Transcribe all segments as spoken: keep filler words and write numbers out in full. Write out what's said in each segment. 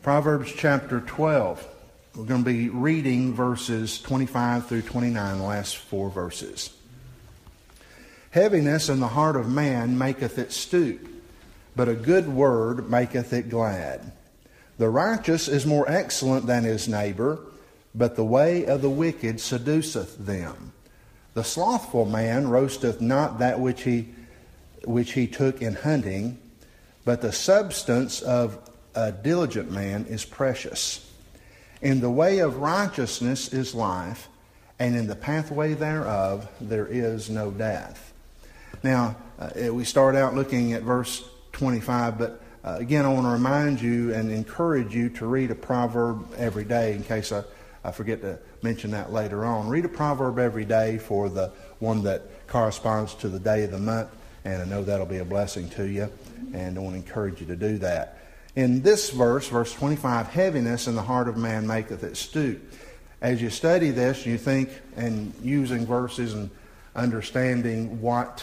Proverbs chapter twelve. We're going to be reading verses twenty-five through twenty-nine, the last four verses. Heaviness in the heart of man maketh it stoop, but a good word maketh it glad. The righteous is more excellent than his neighbor, but the way of the wicked seduceth them. The slothful man roasteth not that which he which he took in hunting, but the substance of a diligent man is precious. In the way of righteousness is life, and in the pathway thereof there is no death. Now, uh, we start out looking at verse twenty-five, but uh, again, I want to remind you and encourage you to read a proverb every day, in case I, I forget to mention that later on. Read a proverb every day for the one that corresponds to the day of the month, and I know that'll be a blessing to you, and I want to encourage you to do that. In this verse, verse twenty-five, heaviness in the heart of man maketh it stoop. As you study this, you think, and using verses and understanding what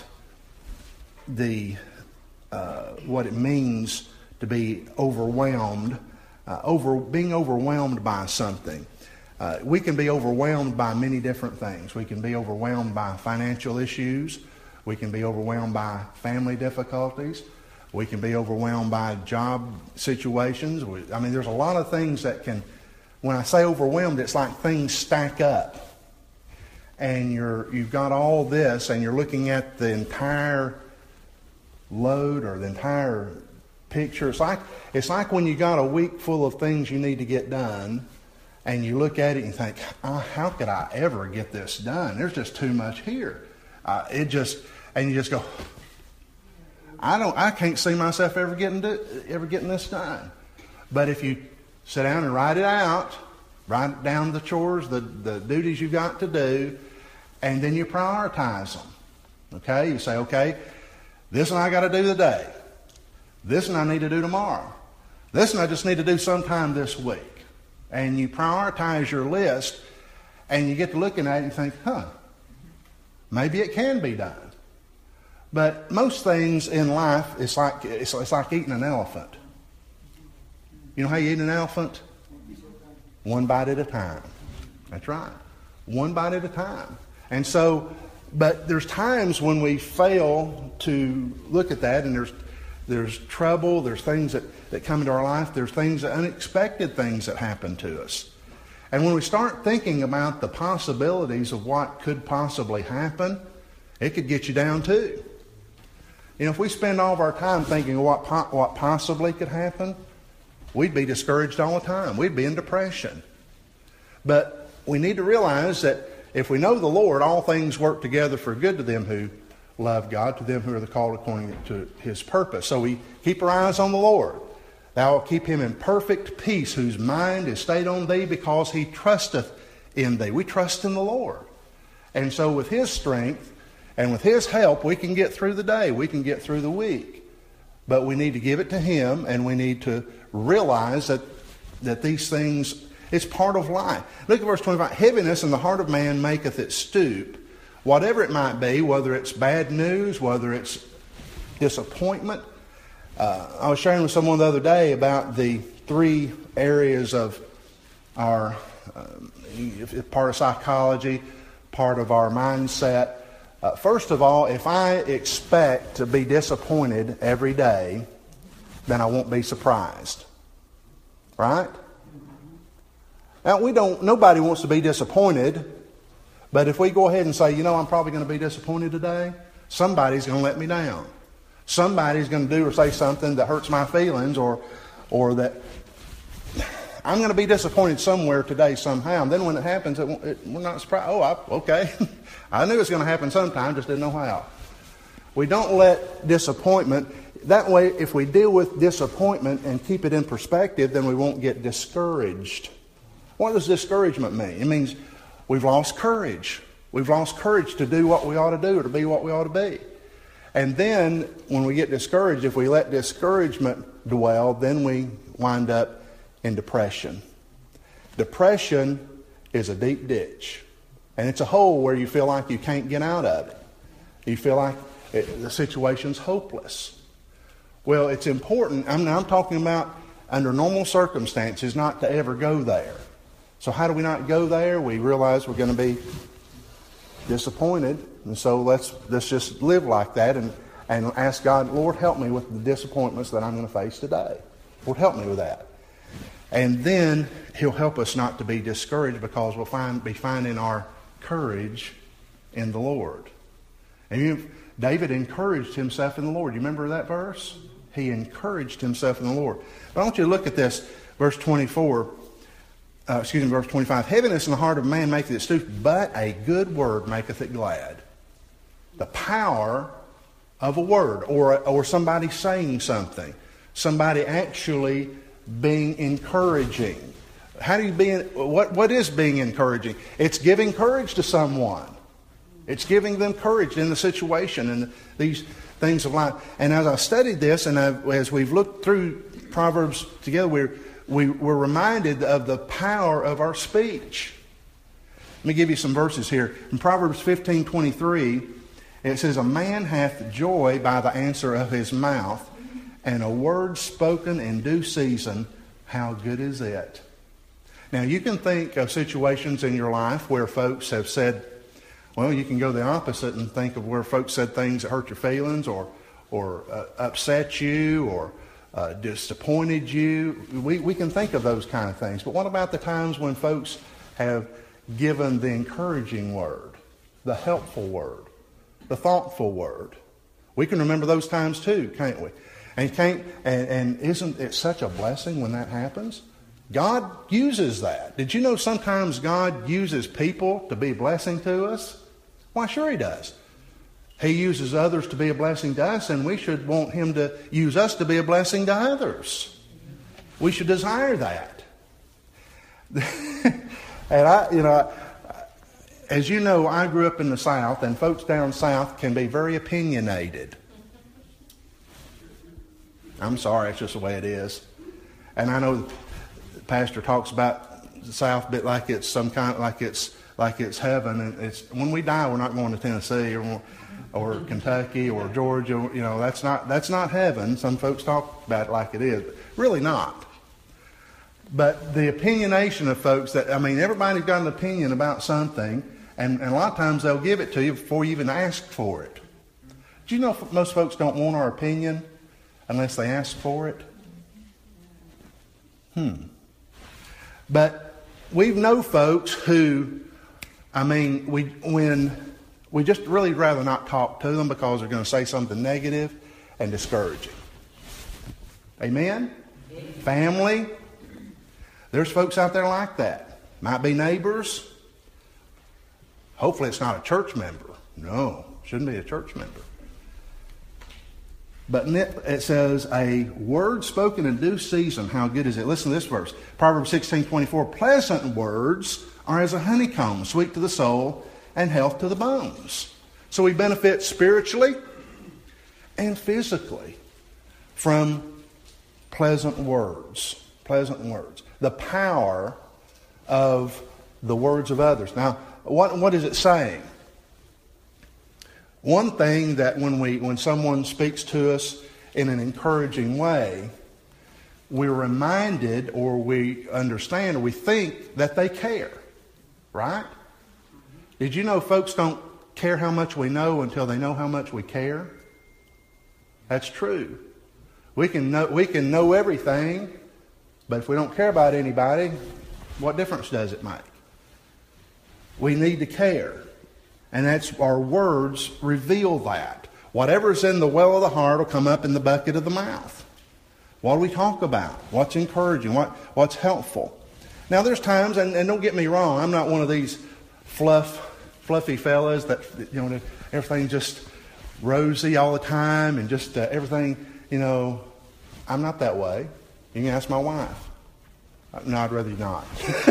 the uh, what it means to be overwhelmed, uh, over being overwhelmed by something. Uh, we can be overwhelmed by many different things. We can be overwhelmed by financial issues. We can be overwhelmed by family difficulties. We can be overwhelmed by job situations. We, I mean, there's a lot of things that can, when I say overwhelmed, it's like things stack up. And you're, you've got all this, and you're looking at the entire load or the entire picture. It's like, it's like when you got a week full of things you need to get done, and you look at it and you think, oh, how could I ever get this done? There's just too much here. Uh, it just, and you just go, I don't. I can't see myself ever getting do, ever getting this done. But if you sit down and write it out, write down the chores, the, the duties you've got to do, and then you prioritize them. Okay? You say, okay, this one I got to do today. This one I need to do tomorrow. This one I just need to do sometime this week. And you prioritize your list, and you get to looking at it and think, huh, maybe it can be done. But most things in life, it's like it's, it's like eating an elephant. You know how you eat an elephant? One bite at a time. That's right. One bite at a time. And so, but there's times when we fail to look at that, and there's there's trouble, there's things that, that come into our life, there's things, unexpected things that happen to us. And when we start thinking about the possibilities of what could possibly happen, it could get you down too. You know, if we spend all of our time thinking of what, po- what possibly could happen, we'd be discouraged all the time. We'd be in depression. But we need to realize that if we know the Lord, all things work together for good to them who love God, to them who are the called according to His purpose. So we keep our eyes on the Lord. Thou wilt keep him in perfect peace, whose mind is stayed on thee, because he trusteth in thee. We trust in the Lord. And so with His strength, and with His help, we can get through the day. We can get through the week. But we need to give it to Him, and we need to realize that, that these things, it's part of life. Look at verse twenty-five. Heaviness in the heart of man maketh it stoop. Whatever it might be, whether it's bad news, whether it's disappointment. Uh, I was sharing with someone the other day about the three areas of our, uh, part of psychology, part of our mindset. Uh, first of all, if I expect to be disappointed every day, then I won't be surprised. Right? Now, we don't, nobody wants to be disappointed, but if we go ahead and say, you know, I'm probably going to be disappointed today, somebody's going to let me down. Somebody's going to do or say something that hurts my feelings, or, or that I'm going to be disappointed somewhere today somehow. And then when it happens, it, it, we're not surprised. Oh, I, okay. I knew it was going to happen sometime, just didn't know how. We don't let disappointment, that way if we deal with disappointment and keep it in perspective, then we won't get discouraged. What does discouragement mean? It means we've lost courage. We've lost courage to do what we ought to do or to be what we ought to be. And then when we get discouraged, if we let discouragement dwell, then we wind up in depression. Depression is a deep ditch. And it's a hole where you feel like you can't get out of it. You feel like it, the situation's hopeless. Well, it's important. I'm, I'm talking about under normal circumstances, not to ever go there. So how do we not go there? We realize we're going to be disappointed, and so let's let's just live like that and, and ask God, Lord, help me with the disappointments that I'm going to face today. Lord, help me with that. And then He'll help us not to be discouraged, because we'll find be finding our courage in the Lord. And you, David encouraged himself in the Lord. You remember that verse? He encouraged himself in the Lord. But I want you to look at this, verse twenty-four. Uh, excuse me, verse twenty-five. Heaviness in the heart of man maketh it stoop, but a good word maketh it glad. The power of a word, or or somebody saying something, somebody actually being encouraging. How do you be? What what is being encouraging? It's giving courage to someone. It's giving them courage in the situation and these things of life. And as I studied this, and I've, as we've looked through Proverbs together, we're we were reminded of the power of our speech. Let me give you some verses here. In Proverbs fifteen twenty-three, it says, "A man hath joy by the answer of his mouth, and a word spoken in due season, how good is it?" Now, you can think of situations in your life where folks have said, well, you can go the opposite and think of where folks said things that hurt your feelings or or uh, upset you or uh, disappointed you. We, we can think of those kind of things. But what about the times when folks have given the encouraging word, the helpful word, the thoughtful word? We can remember those times too, can't we? And can't and, and isn't it such a blessing when that happens? God uses that. Did you know sometimes God uses people to be a blessing to us? Why, sure He does. He uses others to be a blessing to us, and we should want Him to use us to be a blessing to others. We should desire that. And I, you know, as you know, I grew up in the South, and folks down South can be very opinionated. I'm sorry, it's just the way it is. And I know the pastor talks about the South a bit like it's some kind, like it's like it's heaven. And it's when we die, we're not going to Tennessee or or Kentucky or Georgia. You know, that's not that's not heaven. Some folks talk about it like it is, but really not. But the opinionation of folks that I mean, everybody's got an opinion about something, and, and a lot of times they'll give it to you before you even ask for it. Do you know most folks don't want our opinion unless they ask for it? Hmm. But we know folks who, I mean, we when we just really rather not talk to them because they're going to say something negative and discouraging. Amen? Amen. Family. There's folks out there like that. Might be neighbors. Hopefully it's not a church member. No, shouldn't be a church member. But it says, a word spoken in due season, how good is it? Listen to this verse. Proverbs sixteen twenty-four, pleasant words are as a honeycomb, sweet to the soul and health to the bones. So we benefit spiritually and physically from pleasant words. Pleasant words. The power of the words of others. Now, what, what is it saying? One thing that when we when someone speaks to us in an encouraging way, we're reminded or we understand or we think that they care. Right? Did you know folks don't care how much we know until they know how much we care? That's true. We can know we can know everything, but if we don't care about anybody, what difference does it make? We need to care. And that's our words reveal that. Whatever's in the well of the heart will come up in the bucket of the mouth. What do we talk about? What's encouraging? What, what's helpful? Now there's times, and, and don't get me wrong, I'm not one of these fluff, fluffy fellas that, you know, everything just rosy all the time and just uh, everything, you know, I'm not that way. You can ask my wife. No, I'd rather you not.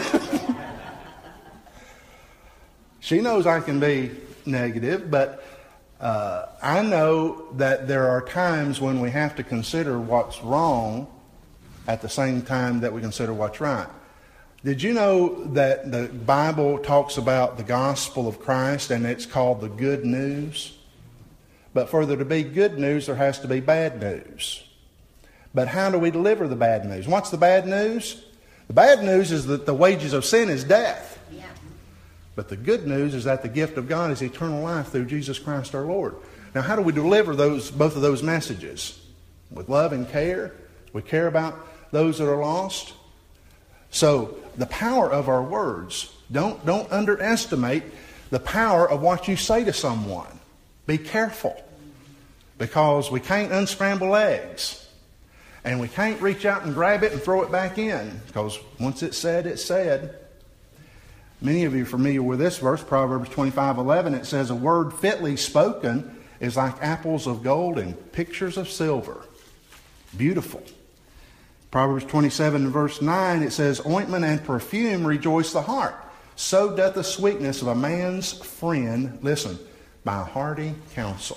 She knows I can be negative, but uh, I know that there are times when we have to consider what's wrong at the same time that we consider what's right. Did you know that the Bible talks about the gospel of Christ and it's called the good news? But for there to be good news, there has to be bad news. But how do we deliver the bad news? What's the bad news? The bad news is that the wages of sin is death. Yeah. But the good news is that the gift of God is eternal life through Jesus Christ our Lord. Now, how do we deliver those both of those messages? With love and care. We care about those that are lost. So, the power of our words. Don't, don't underestimate the power of what you say to someone. Be careful. Because we can't unscramble eggs. And we can't reach out and grab it and throw it back in. Because once it's said, it's said. Many of you are familiar with this verse, Proverbs twenty-five eleven. It says, a word fitly spoken is like apples of gold and pictures of silver. Beautiful. Proverbs twenty-seven verse nine, it says, ointment and perfume rejoice the heart. So doth the sweetness of a man's friend, listen, by hearty counsel.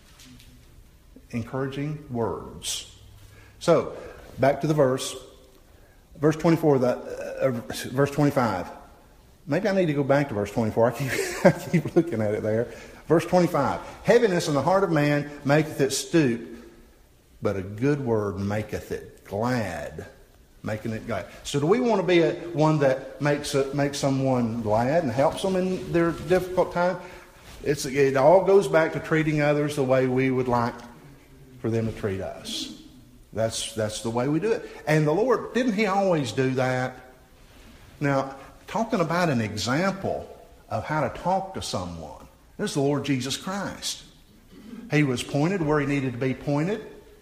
Encouraging words. So, back to the verse. Verse twenty-four, the, uh, verse twenty-five. Maybe I need to go back to verse twenty-four. I keep, I keep looking at it there. Verse twenty-five. Heaviness in the heart of man maketh it stoop, but a good word maketh it glad. Making it glad. So do we want to be a, one that makes a, makes someone glad and helps them in their difficult time? It's, it all goes back to treating others the way we would like for them to treat us. That's that's the way we do it. And the Lord, didn't He always do that? Now, talking about an example of how to talk to someone, this is the Lord Jesus Christ. He was pointed where He needed to be pointed.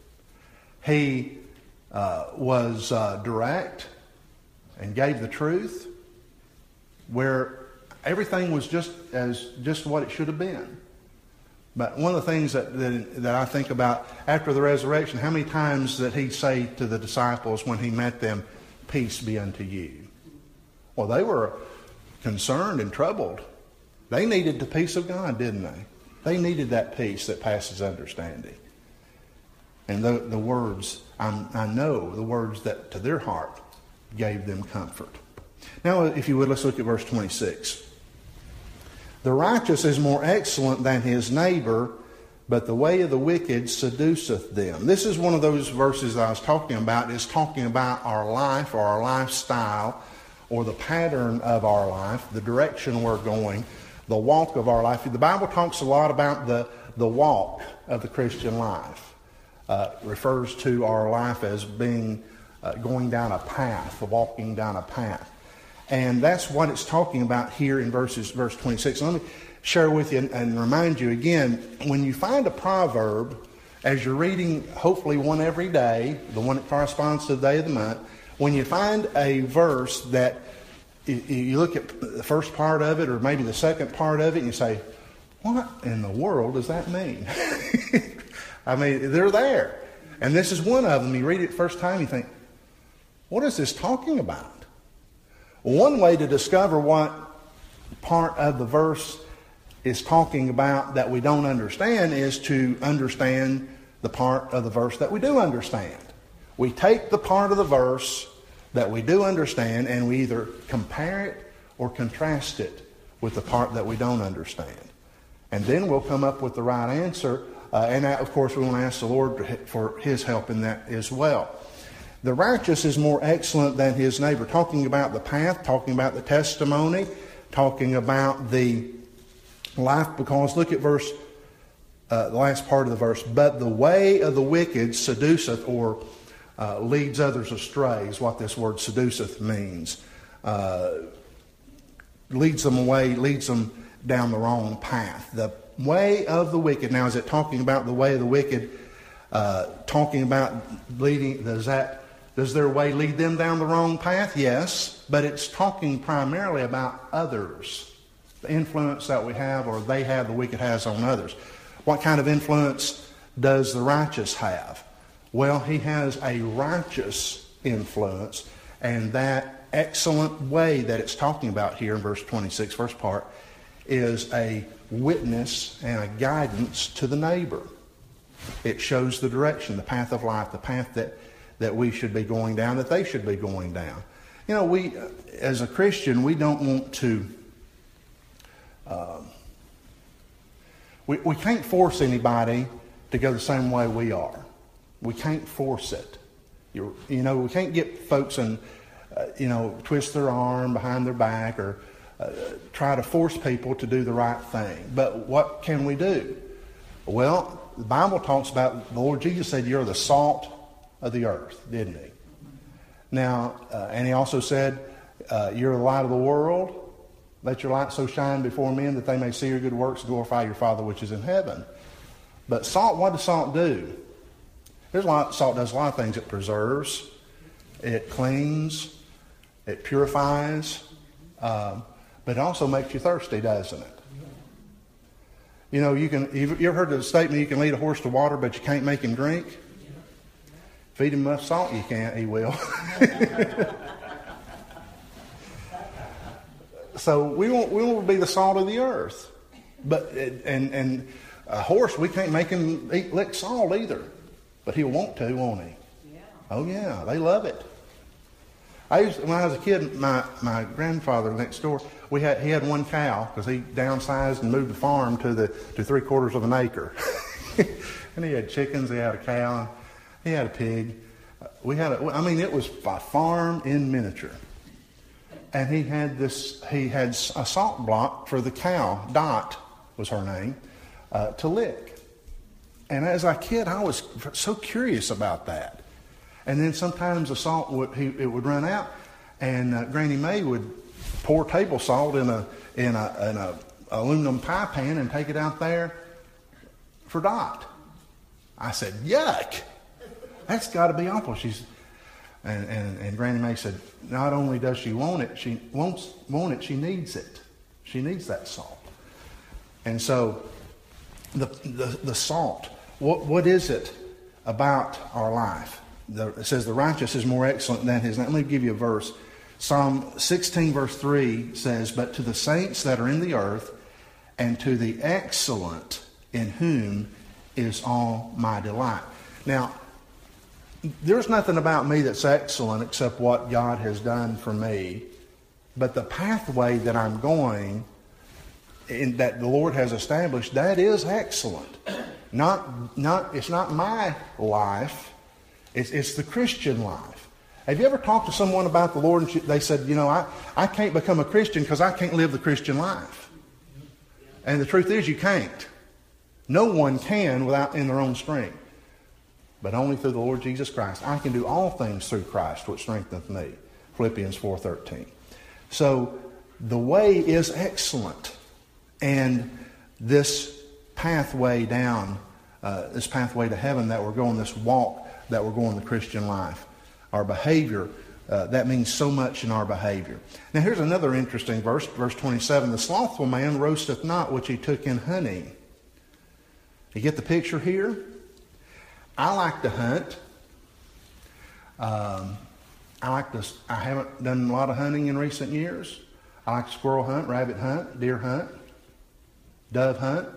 He uh, was uh, direct and gave the truth, where everything was just as just what it should have been. But one of the things that, that that I think about after the resurrection, how many times did He say to the disciples when He met them, peace be unto you? Well, they were concerned and troubled. They needed the peace of God, didn't they? They needed that peace that passes understanding. And the, the words, I, I know, the words that to their heart gave them comfort. Now, if you would, let's look at verse twenty-six. The righteous is more excellent than his neighbor, but the way of the wicked seduceth them. This is one of those verses I was talking about. It's talking about our life or our lifestyle or the pattern of our life, the direction we're going, the walk of our life. The Bible talks a lot about the, the walk of the Christian life. Uh, it refers to our life as being uh, going down a path, walking down a path. And that's what it's talking about here in verses, verse twenty-six. Let me share with you and, and remind you again, when you find a proverb, as you're reading hopefully one every day, the one that corresponds to the day of the month, when you find a verse that you look at the first part of it or maybe the second part of it and you say, what in the world does that mean? I mean, they're there. And this is one of them. You read it the first time, you think, what is this talking about? One way to discover what part of the verse is talking about that we don't understand is to understand the part of the verse that we do understand. We take the part of the verse that we do understand and we either compare it or contrast it with the part that we don't understand. And then we'll come up with the right answer. Uh, and that, of course, we want to ask the Lord for His help in that as well. The righteous is more excellent than his neighbor. Talking about the path, talking about the testimony, talking about the life. Because look at verse, uh, the last part of the verse. But the way of the wicked seduceth or uh, leads others astray is what this word seduceth means. Uh, leads them away, leads them down the wrong path. The way of the wicked. Now, is it talking about the way of the wicked? Uh, talking about leading, does that Does their way lead them down the wrong path? Yes, but it's talking primarily about others. The influence that we have or they have, the wicked has on others. What kind of influence does the righteous have? Well, he has a righteous influence, and that excellent way that it's talking about here in verse twenty-six, first part, is a witness and a guidance to the neighbor. It shows the direction, the path of life, the path that that we should be going down, that they should be going down. You know, we, as a Christian, we don't want to, uh, we, we can't force anybody to go the same way we are. We can't force it. You, you know, we can't get folks and, uh, you know, twist their arm behind their back or uh, try to force people to do the right thing. But what can we do? Well, the Bible talks about, the Lord Jesus said, you're the salt of the earth, didn't he? Now, uh, and he also said, uh, you're the light of the world. Let your light so shine before men that they may see your good works and glorify your Father which is in heaven. But salt, what does salt do? There's a lot, salt does a lot of things. It preserves, it cleans, it purifies, um, but it also makes you thirsty, doesn't it? You know, you can. You ever heard the statement, you can lead a horse to water, but you can't make him drink? Feed him enough salt, you can't, he will. So we won't, we won't be the salt of the earth. But and and a horse, we can't make him eat lick salt either. But he'll want to, won't he? Yeah. Oh yeah, they love it. I used to, when I was a kid, my, my grandfather next door, we had he had one cow because he downsized and moved the farm to the to three quarters of an acre. And he had chickens, he had a cow, he had a pig. We had a, I mean, it was a farm in miniature. And he had this, he had a salt block for the cow, Dot was her name, uh, to lick. And as a kid, I was so curious about that. And then sometimes the salt would, he, it would run out, and uh, Granny Mae would pour table salt in a in a, in a aluminum pie pan and take it out there for Dot. I said, "Yuck! That's got to be awful." She's and, and and Granny Mae said, "Not only does she want it, she wants want it. She needs it. She needs that salt." And so, the the, the salt. What what is it about our life? The, it says the righteous is more excellent than his. Let me give you a verse. Psalm sixteen verse three says, "But to the saints that are in the earth, and to the excellent in whom is all my delight." Now, there's nothing about me that's excellent except what God has done for me. But the pathway that I'm going, in, that the Lord has established, that is excellent. Not, not, it's not my life. It's, it's the Christian life. Have you ever talked to someone about the Lord and they said, you know, I, I can't become a Christian because I can't live the Christian life. And the truth is you can't. No one can without in their own strength. But only through the Lord Jesus Christ. I can do all things through Christ, which strengtheneth me. Philippians four thirteen. So the way is excellent. And this pathway down, uh, this pathway to heaven that we're going, this walk that we're going, the Christian life, our behavior, uh, that means so much in our behavior. Now here's another interesting verse, verse twenty-seven. "The slothful man roasteth not which he took in hunting." You get the picture here? I like to hunt. Um, I like to. I haven't done a lot of hunting in recent years. I like to squirrel hunt, rabbit hunt, deer hunt, dove hunt.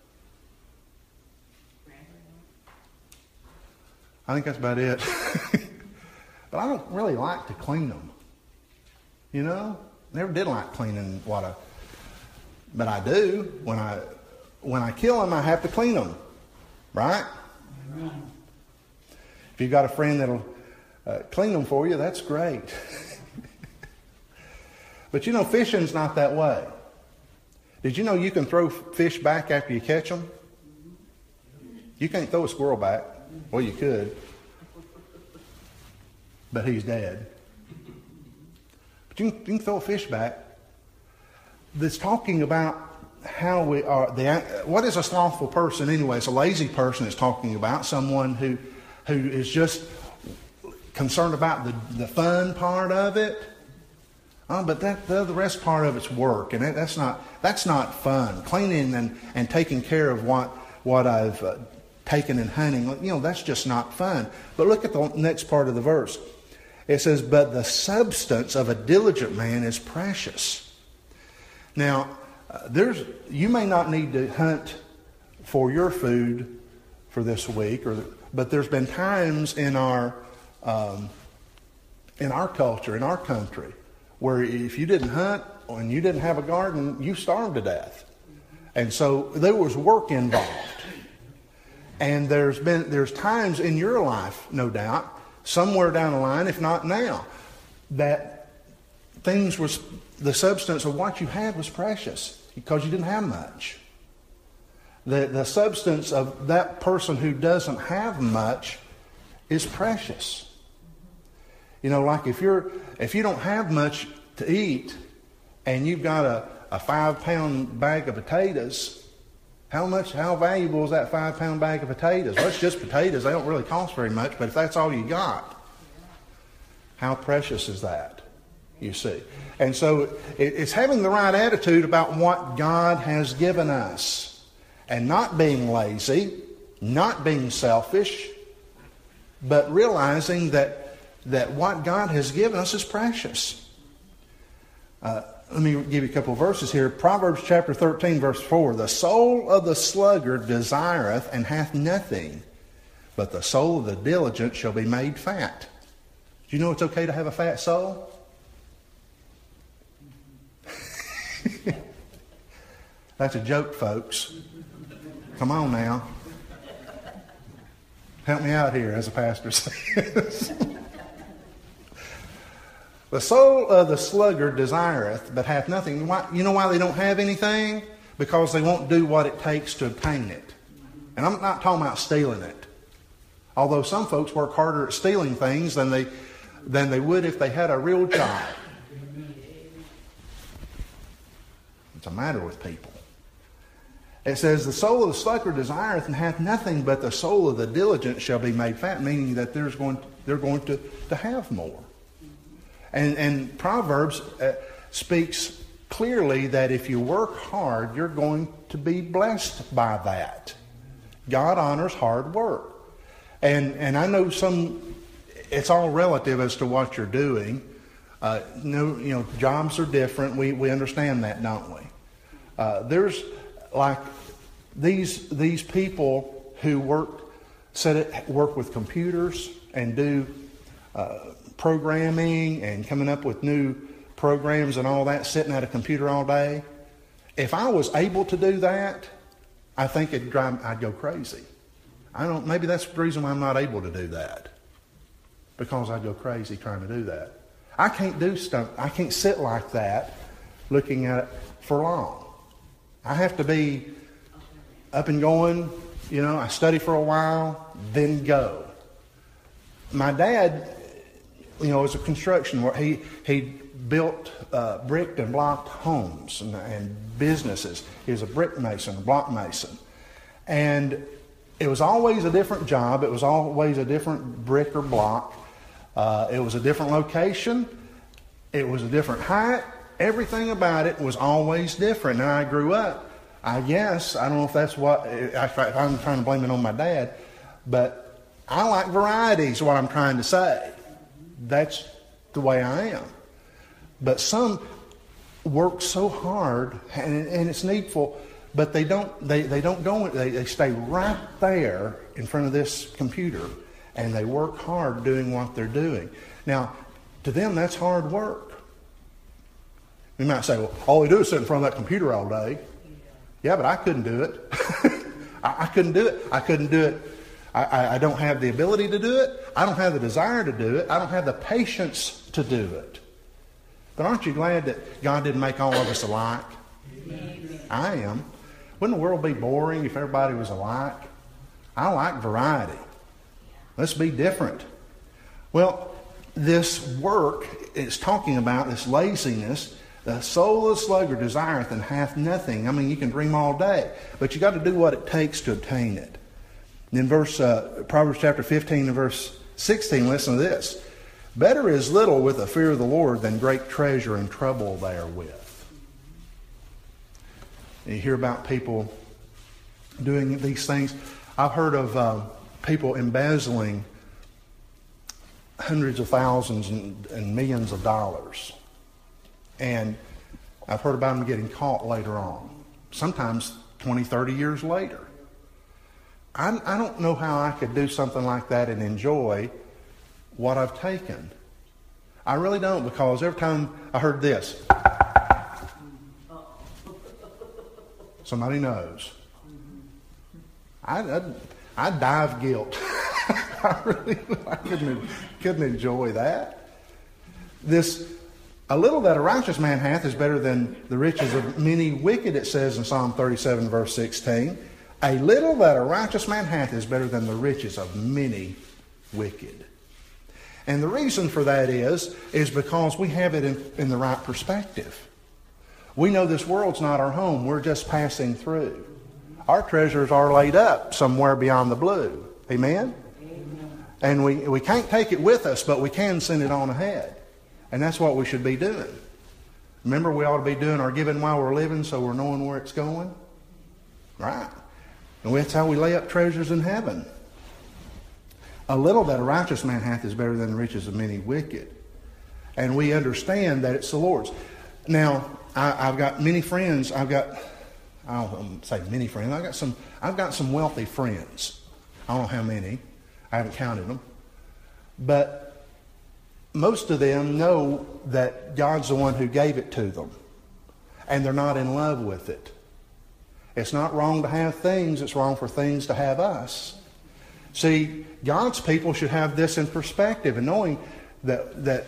I think that's about it. But I don't really like to clean them. You know, never did like cleaning what I. But I do when I when I kill them. I have to clean them, right? Amen. If you've got a friend that'll uh, clean them for you, that's great. But you know, fishing's not that way. Did you know you can throw fish back after you catch them? You can't throw a squirrel back. Well, you could. But he's dead. But you can, you can throw a fish back. That's talking about how we are. The, what is a slothful person anyway? It's a lazy person it's talking about. Someone who who is just concerned about the, the fun part of it. Oh, but that the, the rest part of it's work, and that, that's not that's not fun. Cleaning and, and taking care of what what I've uh, taken in hunting, you know, that's just not fun. But look at the next part of the verse. It says, "But the substance of a diligent man is precious." Now, uh, there's you may not need to hunt for your food for this week, or but there's been times in our um, in our culture, in our country, where if you didn't hunt and you didn't have a garden, you starved to death. And so there was work involved. And there's been there's times in your life, no doubt, somewhere down the line, if not now, that things was, the substance of what you had was precious because you didn't have much. The, the substance of that person who doesn't have much is precious. You know, like if you're if you don't have much to eat and you've got a, a five pound bag of potatoes, how much how valuable is that five pound bag of potatoes? Well, it's just potatoes. They don't really cost very much, but if that's all you got, how precious is that? You see. And so it, it's having the right attitude about what God has given us. And not being lazy, not being selfish, but realizing that, that what God has given us is precious. Uh, let me give you a couple of verses here. Proverbs chapter thirteen, verse four. The soul of the sluggard desireth and hath nothing, but the soul of the diligent shall be made fat. Do you know it's okay to have a fat soul? That's a joke, folks. Come on now. Help me out here, as the pastor says. The soul of the sluggard desireth, but hath nothing. Why, you know why they don't have anything? Because they won't do what it takes to obtain it. And I'm not talking about stealing it. Although some folks work harder at stealing things than they, than they would if they had a real job. What's the matter with people? It says, the soul of the sluggard desireth and hath nothing, but the soul of the diligent shall be made fat, meaning that there's going to, they're going to, to have more. And, and Proverbs uh, speaks clearly that if you work hard, you're going to be blessed by that. God honors hard work. And, and I know some, it's all relative as to what you're doing. Uh, no, you know, jobs are different. We, we understand that, don't we? Uh, there's... Like these these people who work set it, work with computers and do uh, programming and coming up with new programs and all that, sitting at a computer all day. If I was able to do that, I think it'd drive, I'd go crazy. I don't. Maybe that's the reason why I'm not able to do that, because I'd go crazy trying to do that. I can't do stuff. I can't sit like that, looking at it for long. I have to be up and going, you know, I study for a while, then go. My dad, you know, was a construction worker. He, he built uh, bricked and blocked homes and, and businesses. He was a brick mason, a block mason. And it was always a different job. It was always a different brick or block. Uh, it was a different location. It was a different height. Everything about it was always different. Now I grew up, I guess, I don't know if that's what, if I'm trying to blame it on my dad, but I like variety is what I'm trying to say. That's the way I am. But some work so hard, and, and it's needful, but they don't, they, they don't go, they, they stay right there in front of this computer, and they work hard doing what they're doing. Now, to them, that's hard work. You might say, well, all they do is sit in front of that computer all day. Yeah, but I couldn't do it. I, I couldn't do it. I couldn't do it. I, I, I don't have the ability to do it. I don't have the desire to do it. I don't have the patience to do it. But aren't you glad that God didn't make all of us alike? Amen. I am. Wouldn't the world be boring if everybody was alike? I like variety. Let's be different. Well, this work is talking about this laziness. The soul of the sluggard desireth and hath nothing. I mean, you can dream all day, but you got to do what it takes to obtain it. And in verse uh, Proverbs chapter fifteen and verse sixteen, listen to this: better is little with the fear of the Lord than great treasure and trouble therewith. And you hear about people doing these things. I've heard of uh, people embezzling hundreds of thousands and, and millions of dollars. And I've heard about them getting caught later on, sometimes twenty, thirty years later. I, I don't know how I could do something like that and enjoy what I've taken. I really don't, because every time I heard this, somebody knows. I, I'd, I'd die of guilt. I really I couldn't, couldn't enjoy that. This, a little that a righteous man hath is better than the riches of many wicked, it says in Psalm thirty-seven, verse sixteen. A little that a righteous man hath is better than the riches of many wicked. And the reason for that is, is because we have it in, in the right perspective. We know this world's not our home. We're just passing through. Our treasures are laid up somewhere beyond the blue. Amen? Amen. And we, we can't take it with us, but we can send it on ahead. And that's what we should be doing. Remember, we ought to be doing our giving while we're living so we're knowing where it's going? Right. And that's how we lay up treasures in heaven. A little that a righteous man hath is better than the riches of many wicked. And we understand that it's the Lord's. Now, I, I've got many friends. I've got, I don't say many friends. I've got some. I've got some wealthy friends. I don't know how many. I haven't counted them. But most of them know that God's the one who gave it to them, and they're not in love with it. It's not wrong to have things. It's wrong for things to have us. See, God's people should have this in perspective and knowing that that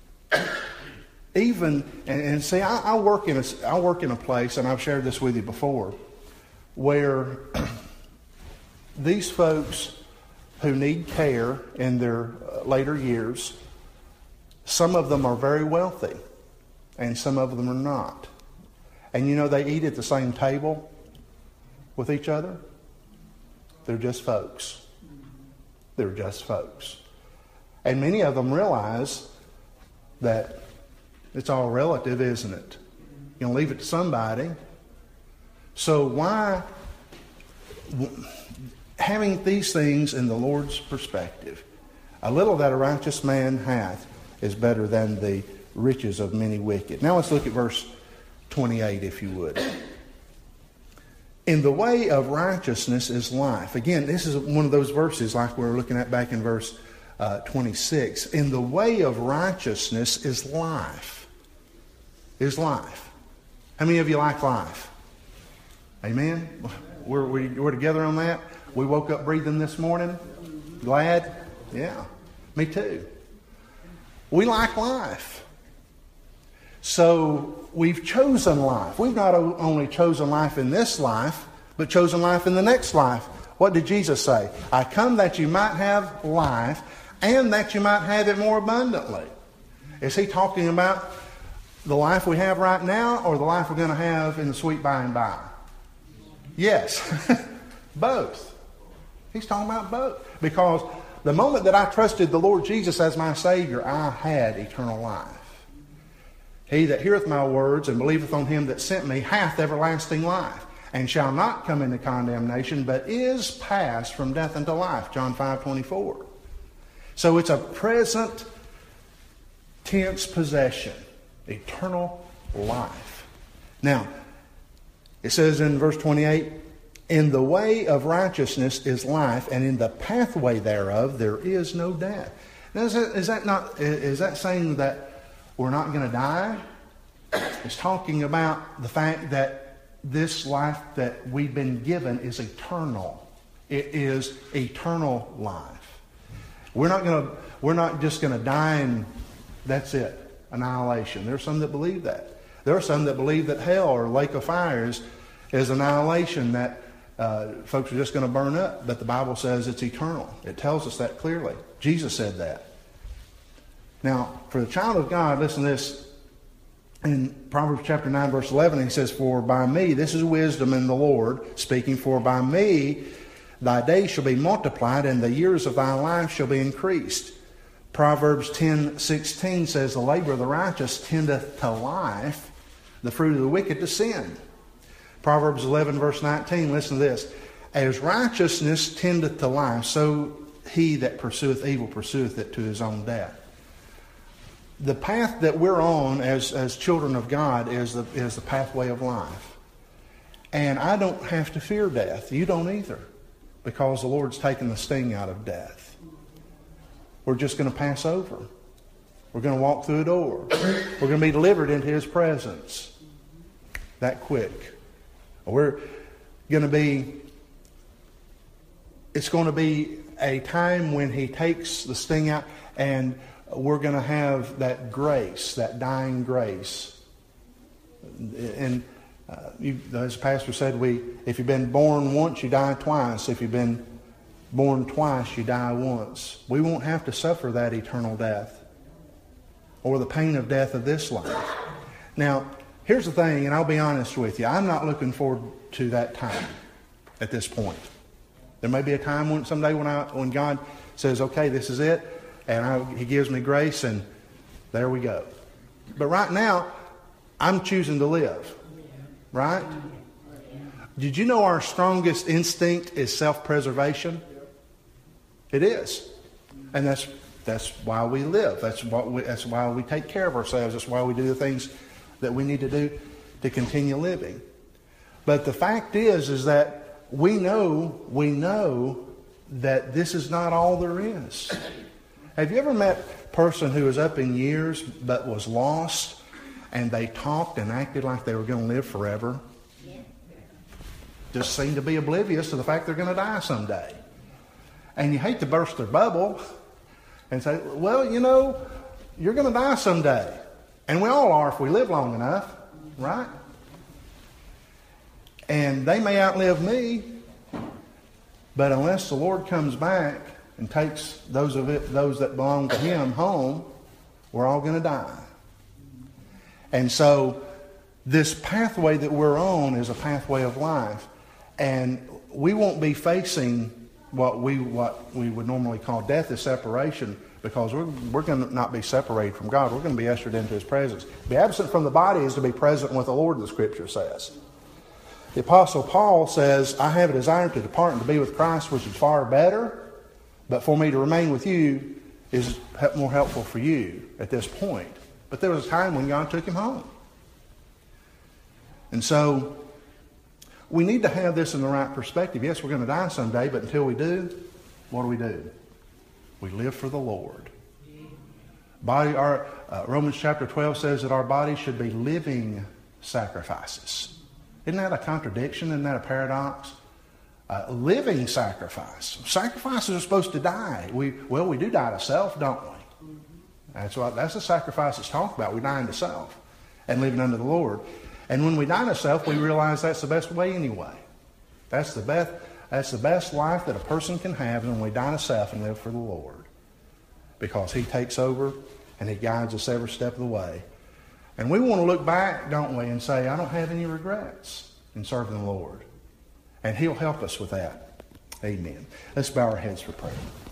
even and, and see, I, I work in a I work in a place, and I've shared this with you before, where these folks who need care in their later years, some of them are very wealthy, and some of them are not. And you know, they eat at the same table with each other. They're just folks. They're just folks. And many of them realize that it's all relative, isn't it? You're going to leave it to somebody. So why, having these things in the Lord's perspective, a little that a righteous man hath is better than the riches of many wicked. Now let's look at verse twenty-eight, if you would. In the way of righteousness is life. Again, this is one of those verses like we were looking at back in verse uh, twenty-six. In the way of righteousness is life. Is life. How many of you like life? Amen? We're, we, we're together on that? We woke up breathing this morning? Glad? Yeah. Me too. We like life. So we've chosen life. We've not only chosen life in this life, but chosen life in the next life. What did Jesus say? I come that you might have life and that you might have it more abundantly. Is he talking about the life we have right now or the life we're going to have in the sweet by and by? Yes. Both. He's talking about both. Because the moment that I trusted the Lord Jesus as my Savior, I had eternal life. He that heareth my words and believeth on him that sent me hath everlasting life, and shall not come into condemnation, but is passed from death unto life. John five twenty-four. So it's a present tense possession. Eternal life. Now, it says in verse twenty-eight, in the way of righteousness is life, and in the pathway thereof there is no death. Now, is that, is that not, is that saying that we're not going to die? It's talking about the fact that this life that we've been given is eternal. It is eternal life. We're not going to, we're not just going to die and that's it. Annihilation. There are some that believe that. There are some that believe that hell or lake of fire is, is annihilation, that uh, folks are just going to burn up. But the Bible says it's eternal. It tells us that clearly. Jesus said that. Now, for the child of God, listen to this. In Proverbs chapter nine, verse eleven, he says, for by me, this is wisdom in the Lord, speaking, for by me thy days shall be multiplied, and the years of thy life shall be increased. Proverbs ten sixteen says, the labor of the righteous tendeth to life, the fruit of the wicked to sin. Proverbs eleven, verse nineteen, listen to this. As righteousness tendeth to life, so he that pursueth evil pursueth it to his own death. The path that we're on as, as children of God is the, is the pathway of life. And I don't have to fear death. You don't either. Because the Lord's taken the sting out of death. We're just going to pass over. We're going to walk through a door. We're going to be delivered into his presence. That quick. We're going to be, it's going to be a time when He takes the sting out, and we're going to have that grace, that dying grace. And uh, you, as the pastor said, we if you've been born once, you die twice. If you've been born twice, you die once. We won't have to suffer that eternal death or the pain of death of this life. Now, here's the thing, and I'll be honest with you. I'm not looking forward to that time at this point. There may be a time when someday when I when God says, okay, this is it, and I, He gives me grace, and there we go. But right now, I'm choosing to live. Right? Did you know our strongest instinct is self-preservation? It is. And that's that's why we live. That's what we, that's why we take care of ourselves. That's why we do the things that we need to do to continue living. But the fact is, is that we know, we know that this is not all there is. Have you ever met a person who was up in years but was lost, and they talked and acted like they were going to live forever? Just seemed to be oblivious to the fact they're going to die someday. And you hate to burst their bubble and say, well, you know, you're going to die someday. And we all are if we live long enough, right? And they may outlive me, but unless the Lord comes back and takes those of it, those that belong to Him home, we're all going to die. And so this pathway that we're on is a pathway of life. And we won't be facing what we what we would normally call death is separation, because we're, we're going to not be separated from God. We're going to be ushered into His presence. To be absent from the body is to be present with the Lord, the Scripture says. The Apostle Paul says, I have a desire to depart and to be with Christ, which is far better, but for me to remain with you is more helpful for you at this point. But there was a time when God took him home. And so we need to have this in the right perspective. Yes, we're going to die someday, but until we do, what do we do? We live for the Lord. Body, our, uh, Romans chapter twelve says that our bodies should be living sacrifices. Isn't that a contradiction? Isn't that a paradox? Uh, living sacrifice. Sacrifices are supposed to die. We well, we do die to self, don't we? That's what that's the sacrifice it's talked about. We die to self and living unto the Lord. And when we die to self, we realize that's the best way anyway. That's the best. That's the best life that a person can have, is when we die to self and live for the Lord, because He takes over and He guides us every step of the way. And we want to look back, don't we, and say, I don't have any regrets in serving the Lord. And He'll help us with that. Amen. Let's bow our heads for prayer.